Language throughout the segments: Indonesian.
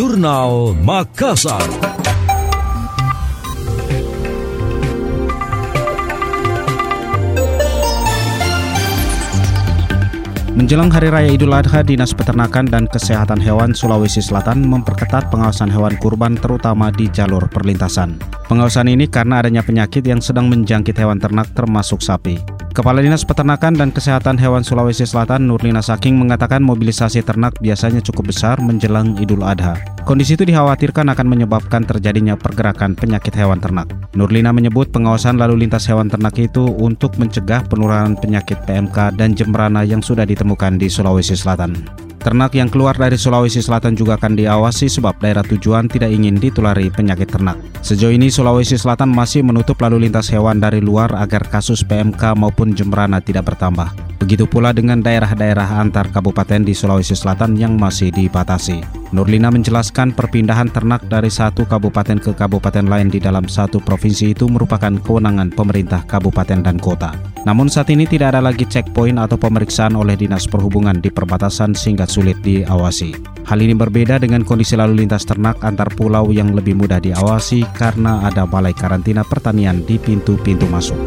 Jurnal Makassar. Menjelang Hari Raya Idul Adha, Dinas Peternakan dan Kesehatan Hewan Sulawesi Selatan memperketat pengawasan hewan kurban terutama di jalur perlintasan. Pengawasan ini karena adanya penyakit yang sedang menjangkit hewan ternak termasuk sapi. Kepala Dinas Peternakan dan Kesehatan Hewan Sulawesi Selatan, Nurlina Saking, mengatakan mobilisasi ternak biasanya cukup besar menjelang Idul Adha. Kondisi itu dikhawatirkan akan menyebabkan terjadinya pergerakan penyakit hewan ternak. Nurlina menyebut pengawasan lalu lintas hewan ternak itu untuk mencegah penularan penyakit PMK dan jemberana yang sudah ditemukan di Sulawesi Selatan. Ternak yang keluar dari Sulawesi Selatan juga akan diawasi sebab daerah tujuan tidak ingin ditulari penyakit ternak. Sejauh ini Sulawesi Selatan masih menutup lalu lintas hewan dari luar agar kasus PMK maupun jemberana tidak bertambah. Begitu pula dengan daerah-daerah antar kabupaten di Sulawesi Selatan yang masih dibatasi. Nurlina menjelaskan perpindahan ternak dari satu kabupaten ke kabupaten lain di dalam satu provinsi itu merupakan kewenangan pemerintah kabupaten dan kota. Namun saat ini tidak ada lagi checkpoint atau pemeriksaan oleh Dinas Perhubungan di perbatasan sehingga sulit diawasi. Hal ini berbeda dengan kondisi lalu lintas ternak antar pulau yang lebih mudah diawasi karena ada balai karantina pertanian di pintu-pintu masuk.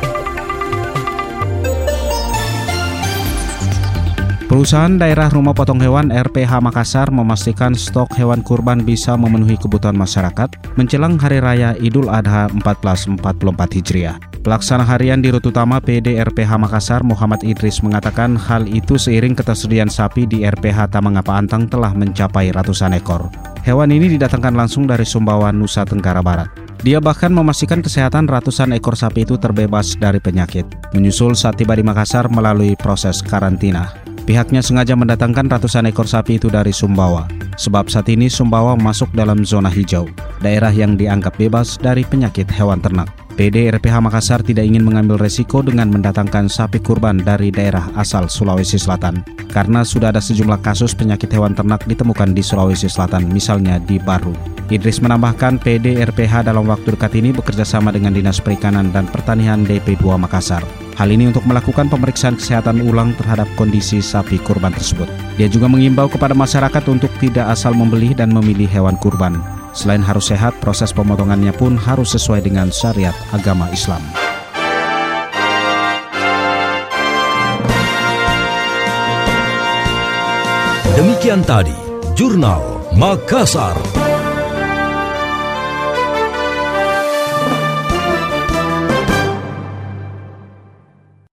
Perusahaan Daerah Rumah Potong Hewan RPH Makassar memastikan stok hewan kurban bisa memenuhi kebutuhan masyarakat menjelang Hari Raya Idul Adha 1444 Hijriah. Pelaksana harian di Rut Utama PD RPH Makassar, Muhammad Idris, mengatakan hal itu seiring ketersediaan sapi di RPH Tamangapa Antang telah mencapai ratusan ekor. Hewan ini didatangkan langsung dari Sumbawa, Nusa Tenggara Barat. Dia bahkan memastikan kesehatan ratusan ekor sapi itu terbebas dari penyakit, menyusul saat tiba di Makassar melalui proses karantina. Pihaknya sengaja mendatangkan ratusan ekor sapi itu dari Sumbawa, sebab saat ini Sumbawa masuk dalam zona hijau, daerah yang dianggap bebas dari penyakit hewan ternak. PD RPH Makassar tidak ingin mengambil resiko dengan mendatangkan sapi kurban dari daerah asal Sulawesi Selatan, karena sudah ada sejumlah kasus penyakit hewan ternak ditemukan di Sulawesi Selatan, misalnya di Baru. Idris menambahkan PD RPH dalam waktu dekat ini bekerja sama dengan Dinas Perikanan dan Pertanian DP2 Makassar. Hal ini untuk melakukan pemeriksaan kesehatan ulang terhadap kondisi sapi kurban tersebut. Dia juga mengimbau kepada masyarakat untuk tidak asal membeli dan memilih hewan kurban. Selain harus sehat, proses pemotongannya pun harus sesuai dengan syariat agama Islam. Demikian tadi Jurnal Makassar.